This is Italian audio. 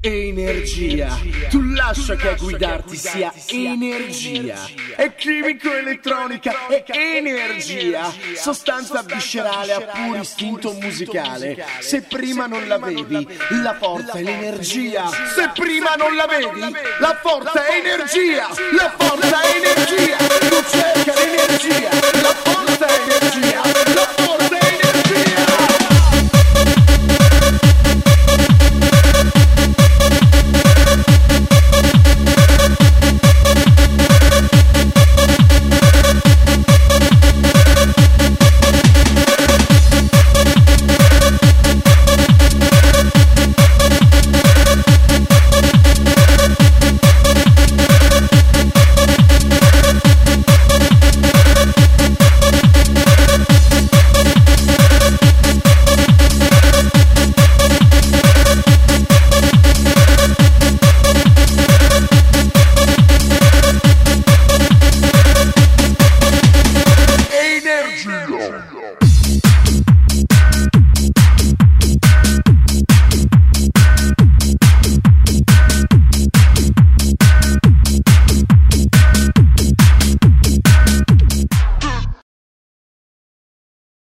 Energia, tu lascia che a guidarti sia energia. È chimico-elettronica, è energia. Sostanza viscerale a puro istinto musicale. Se prima non la vedi, la forza è l'energia. Se prima non la vedi, la forza è energia. La forza è energia. Tu cerca l'energia. La forza